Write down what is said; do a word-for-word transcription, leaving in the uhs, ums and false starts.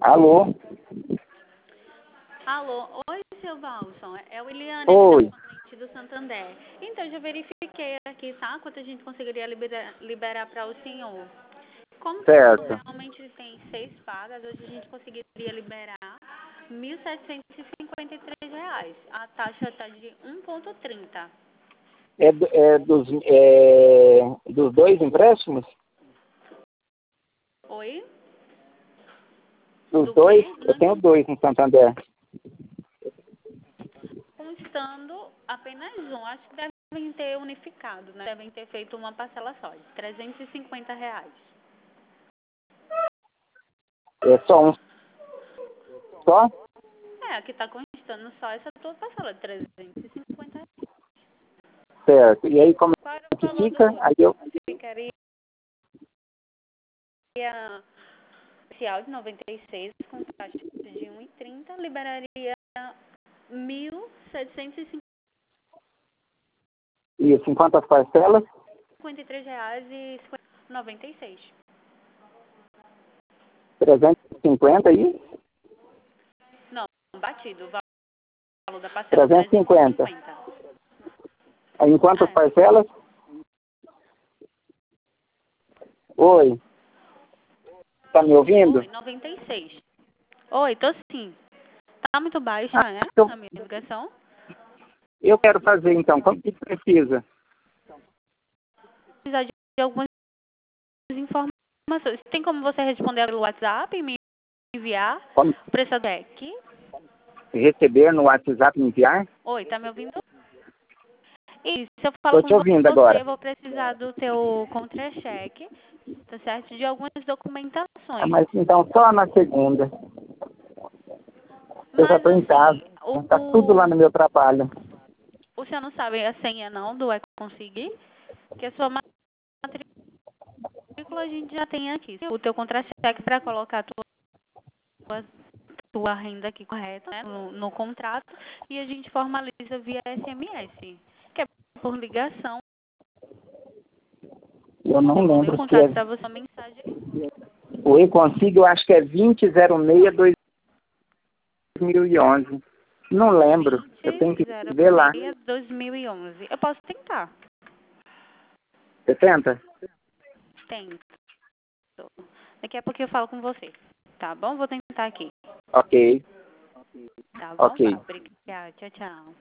Alô? Alô, oi, seu Valson. É o Eliane, Oi. aqui da corrente do Santander. Então, eu já verifiquei aqui, tá? Quanto a gente conseguiria liberar, liberar para o senhor. Como o senhor Certo. realmente tem seis vagas, hoje a gente conseguiria liberar mil setecentos e cinquenta e três reais. A taxa está de um vírgula trinta. É, do- é, dos, é dos dois empréstimos? Oi? Dos Do dois? quê? Eu Não tenho entendi. dois no Santander. Constando apenas um. Acho que devem ter unificado, né? Devem ter feito uma parcela só, de trezentos e cinquenta reais. É só um só? É, aqui está constando só essa tua parcela, trezentos e cinquenta reais. Certo. E aí como Qual era é o que valor do fica? outro? Aí eu... Ficaria inicial de noventa e seis com taxa de um e trinta, liberaria mil setecentos e Isso, em quantas parcelas? cinquenta e três reais e noventa e seis. trezentos e cinquenta aí? Não, batido, o valor da parcela, trezentos e trezentos e cinquenta. cinquenta. Aí em quantas É. parcelas? Oi. Tá me ouvindo? Oi, noventa e seis. Oi, tô sim. Tá muito baixa, Ah, é? então, A minha ligação? eu quero fazer então. Como que precisa? Precisar de algumas informações. Tem como você responder pelo WhatsApp e me enviar Como o preço do deck? receber no WhatsApp e enviar? Oi, tá me ouvindo? Isso, eu falo Estou com te ouvindo você, agora. eu vou precisar do teu contra-cheque, tá certo? De algumas Ah, documentações. mas então só na segunda. Eu já Mas estou em casa. assim, o, Está tudo lá no o, meu trabalho. o senhor não sabe a senha não do É Conseguir? Que a sua matrícula a gente já tem aqui. O teu contra-cheque para colocar a tua, tua renda aqui correta, né, no, no contrato, e a gente formaliza via S M S, que é por ligação. Eu não Eu mandei o lembro se é... contrato para você, a mensagem. O E consigo, eu acho que é vinte zero seis dois mil e onze. Não lembro. Eu tenho que ver lá. vinte zero seis dois mil e onze. Eu posso tentar. Você tenta? Tento. Daqui a pouco eu falo com você. Tá bom? Vou tentar aqui. Ok. Tá bom? Ok. Vá. Obrigada. Tchau, tchau.